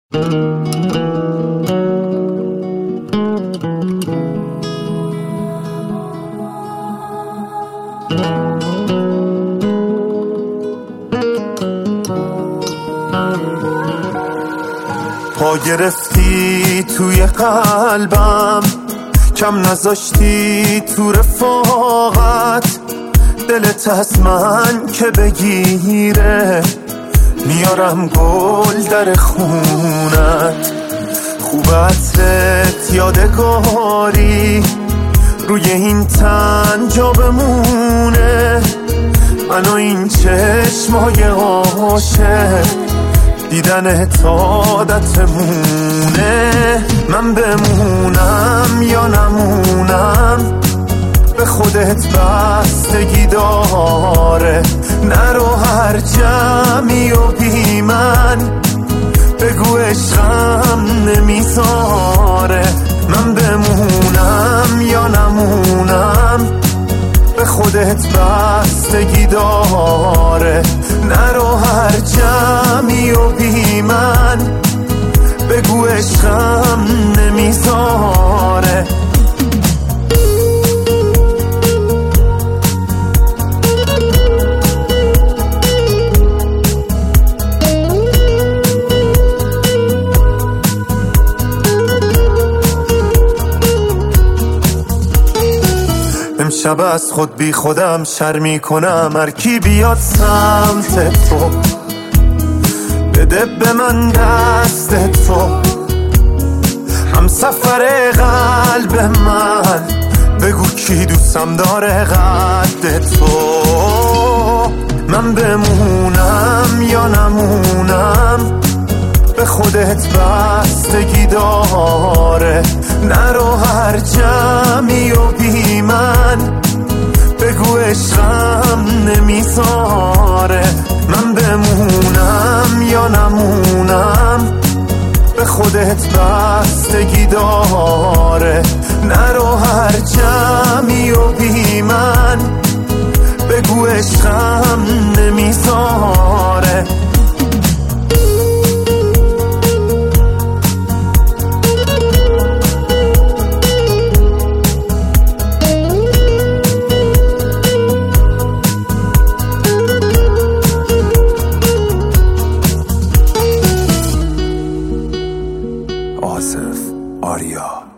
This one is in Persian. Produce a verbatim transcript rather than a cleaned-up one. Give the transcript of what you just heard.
پا گرفتی توی قلبم، کم نذاشتی تو رفاقت. دلت از من که بگیره، میارم گل در خونت. خوب عطرت یادگاری روی این تن جا بمونه. من و این چشمای عاشق، دیدن عادتمونه. من بمونم یا نمونم، به خودت بستگی داره. نرو هر جمعی و بی من، بگو عشقم نمیذاره. من بمونم یا نمونم، به خودت بستگی داره. نرو هر جمعی و بی من، بگو عشقم نمیذاره. امشب از خود بی خودم شرمی کنم. هر کی بیاد سمت تو، بده به من دست تو. هم سفر قلب من، بگو کی دوستم داره قد تو. من بمونم یا نمونم، به خودت بستگی داره. نرو هر جمعی و بی من، بگو عشقم نمیذاره. من بمونم یا نمونم، به خودت بستگی داره. نرو هر جمعی و بی من، بگو عشقم نمیذاره. آصف آریا.